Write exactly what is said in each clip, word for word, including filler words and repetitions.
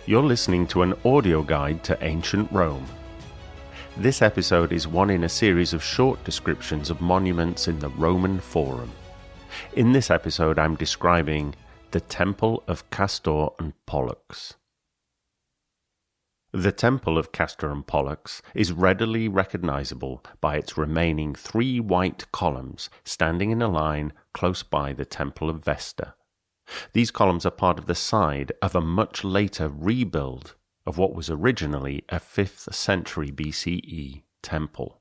You're listening to an audio guide to ancient Rome. This episode is one in a series of short descriptions of monuments in the Roman Forum. In this episode, I'm describing the Temple of Castor and Pollux. The Temple of Castor and Pollux is readily recognizable by its remaining three white columns standing in a line close by the Temple of Vesta. These columns are part of the side of a much later rebuild of what was originally a fifth century B C E temple.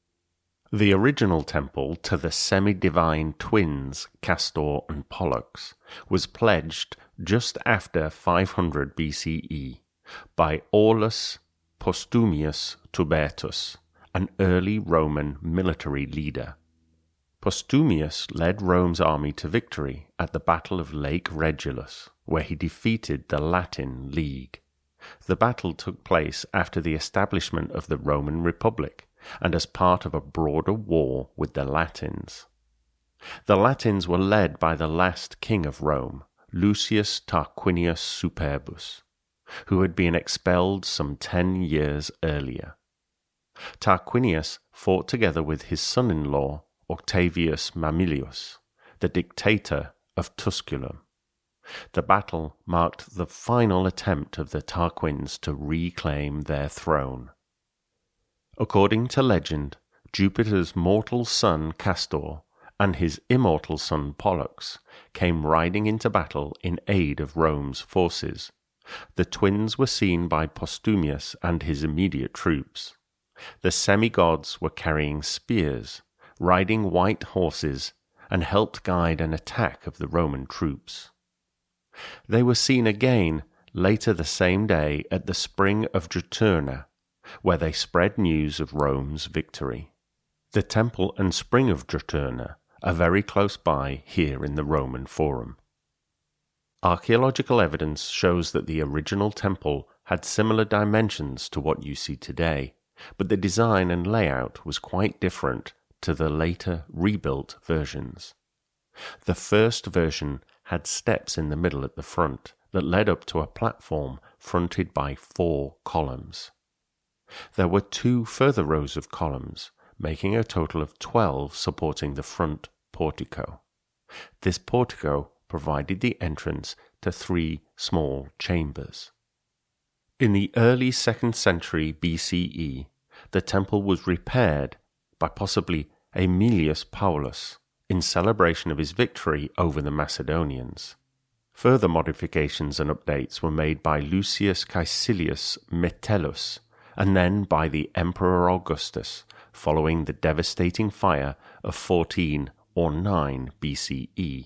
The original temple to the semi-divine twins Castor and Pollux was pledged just after five hundred B C E by Aulus Postumius Tubertus, an early Roman military leader. Postumius led Rome's army to victory at the Battle of Lake Regillus, where he defeated the Latin League. The battle took place after the establishment of the Roman Republic and as part of a broader war with the Latins. The Latins were led by the last king of Rome, Lucius Tarquinius Superbus, who had been expelled some ten years earlier. Tarquinius fought together with his son-in-law, Octavius Mamilius, the dictator of Tusculum. The battle marked the final attempt of the Tarquins to reclaim their throne. According to legend, Jupiter's mortal son Castor and his immortal son Pollux came riding into battle in aid of Rome's forces. The twins were seen by Postumius and his immediate troops. The semi-gods were carrying spears, riding white horses, and helped guide an attack of the Roman troops. They were seen again later the same day at the Spring of Juturna, where they spread news of Rome's victory. The temple and Spring of Juturna are very close by here in the Roman Forum. Archaeological evidence shows that the original temple had similar dimensions to what you see today, but the design and layout was quite different to the later rebuilt versions. The first version had steps in the middle at the front that led up to a platform fronted by four columns. There were two further rows of columns, making a total of twelve supporting the front portico. This portico provided the entrance to three small chambers. In the early second century B C E, the temple was repaired by possibly Aemilius Paulus in celebration of his victory over the Macedonians. Further modifications and updates were made by Lucius Caecilius Metellus and then by the Emperor Augustus following the devastating fire of fourteen or nine B C E.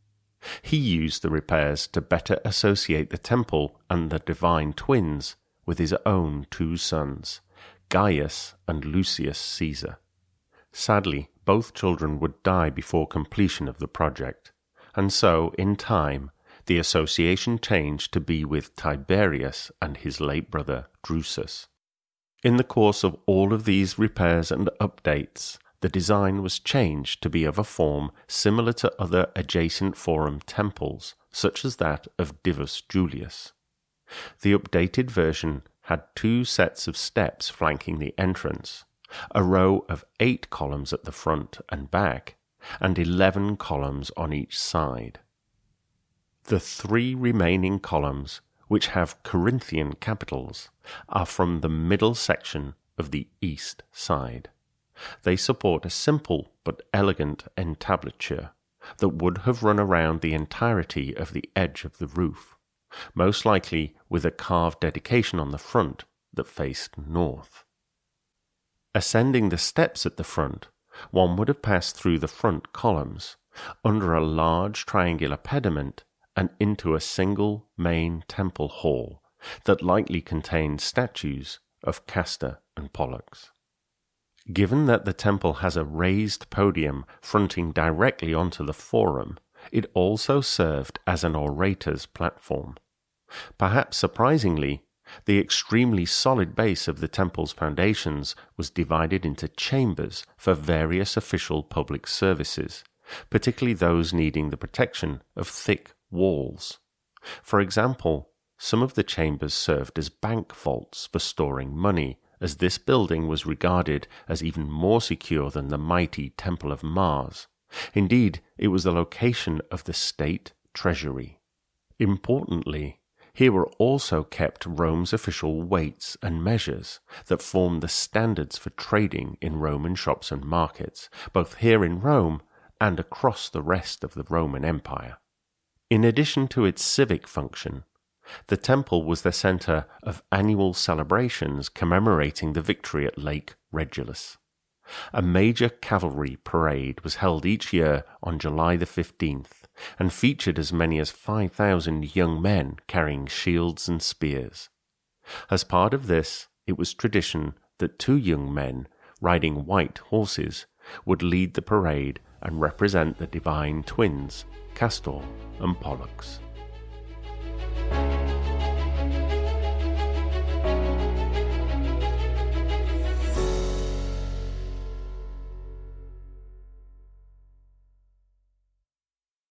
He used the repairs to better associate the temple and the divine twins with his own two sons, Gaius and Lucius Caesar. Sadly, both children would die before completion of the project, and so, in time, the association changed to be with Tiberius and his late brother Drusus. In the course of all of these repairs and updates, the design was changed to be of a form similar to other adjacent Forum temples, such as that of Divus Julius. The updated version had two sets of steps flanking the entrance, a row of eight columns at the front and back, and eleven columns on each side. The three remaining columns, which have Corinthian capitals, are from the middle section of the east side. They support a simple but elegant entablature that would have run around the entirety of the edge of the roof, most likely with a carved dedication on the front that faced north. Ascending the steps at the front, one would have passed through the front columns, under a large triangular pediment, and into a single main temple hall that likely contained statues of Castor and Pollux. Given that the temple has a raised podium fronting directly onto the Forum, it also served as an orator's platform. Perhaps surprisingly, the extremely solid base of the temple's foundations was divided into chambers for various official public services, particularly those needing the protection of thick walls. For example, some of the chambers served as bank vaults for storing money, as this building was regarded as even more secure than the mighty Temple of Mars. Indeed, it was the location of the state treasury. Importantly, here were also kept Rome's official weights and measures that formed the standards for trading in Roman shops and markets, both here in Rome and across the rest of the Roman Empire. In addition to its civic function, the temple was the center of annual celebrations commemorating the victory at Lake Regillus. A major cavalry parade was held each year on July the fifteenth and featured as many as five thousand young men carrying shields and spears. As part of this, it was tradition that two young men riding white horses would lead the parade and represent the divine twins, Castor and Pollux.